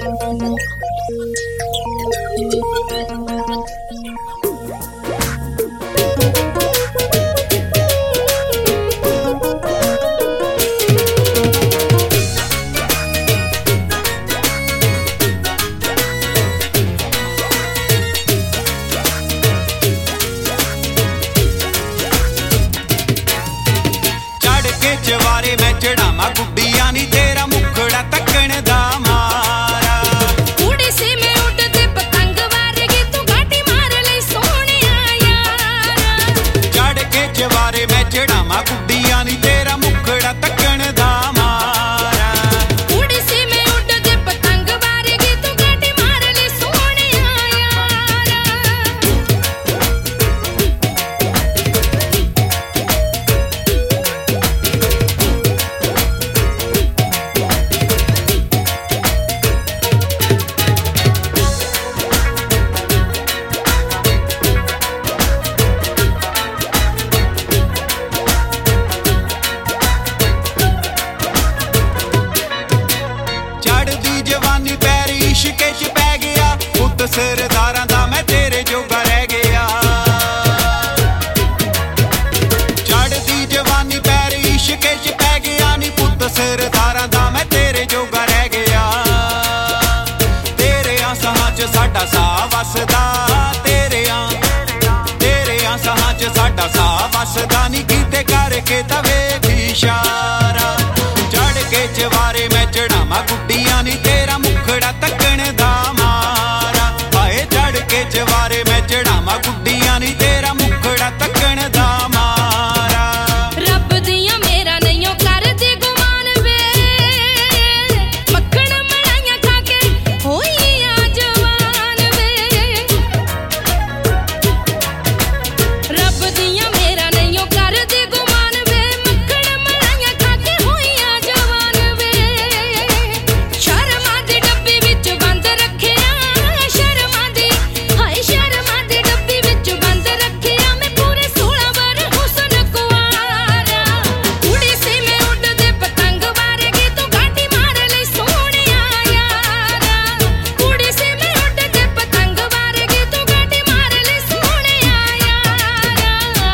जवारे मैं चढ़ावा गुड्डिया नी तेरा मुखड़ा तकण दा मारा उड़ी सी मैं उड़दे पतंग वारगी तू घाटी मार ले सोहणिया यारा चढ़ के जवारे मैं चढ़ावा गुड्डिया नी तेरा मुखड़ा तकण दा मारा उड़ी सी मैं उड़दे पतंग वारगी तू घाटी मार ले सोहणिया यारा जवानी पैरी इश्के च पै गया पुत सरदारां दा मैं तेरे जोगा रह गया चढ़दी जवानी पैरी इश्के च पै गया नी पुत सरदारां दा मैं तेरे जोगा रह गया तेरे आसां च साडा साह वसदा तेरे आसां च साडा साह वसदा नी कीते करके तवे इशारा चढ़ के जवारे मैं चढ़ावा गुड्डिया नी तेरा मुखड़ा तकण दा मारा आए चढ़ के जवारे मैं चढ़ावा गुड्डिया नी तेरा मुखड़ा तकण दा मारा रब दियां मेरा नहीं कर दे गुमान वे मक्खन मलाइयां खा के होई आ जवान वे रब दियां मेरा नहीं कर दे गुमान वे मक्खन मलाइयां खा के होई आ जवान वे शर्मा दी डब्बी विच बंद रखिया शर्मा दी हाय शर्मा दी डब्बी विच बंद रखिया मैं पूरे 16 वर हुस्न कुआरा उड़ी सी मैं उड़दे पतंग वारगी तू घाटी मार ले सोहणिया यारा उड़ी सी मैं उड़दे पतंग वारगी तू घाटी मार ले सोहणिया यारा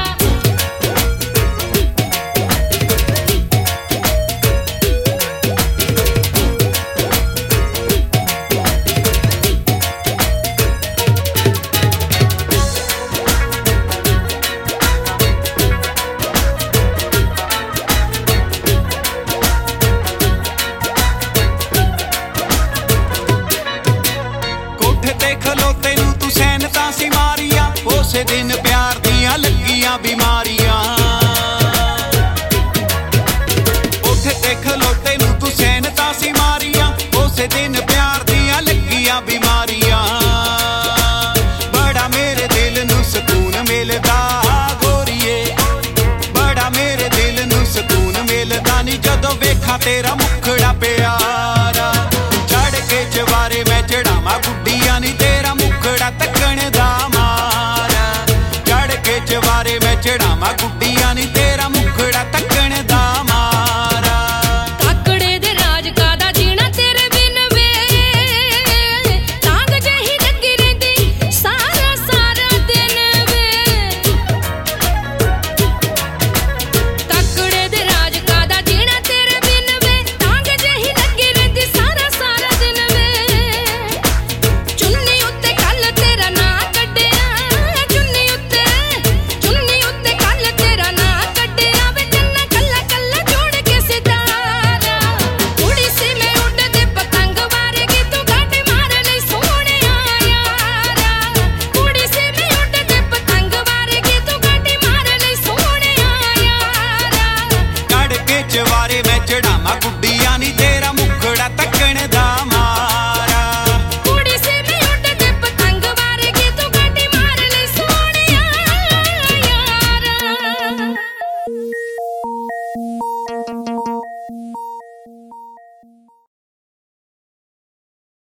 कोठे ते खलोते नू तू सैनतां सी मारिया उसे दिन प्यार दियां लगियां बीमारियां कोठे ते खलोते नू तू सैनतां सी मारिया उसे दिन प्यार दियां लगियां बीमारियां बड़ा मेरे दिल नू सुकून मिलदा गोरीए बड़ा मेरे दिल नू सुकून मिलदा नी जदों वेखां तेरा मुखड़ा प्यारा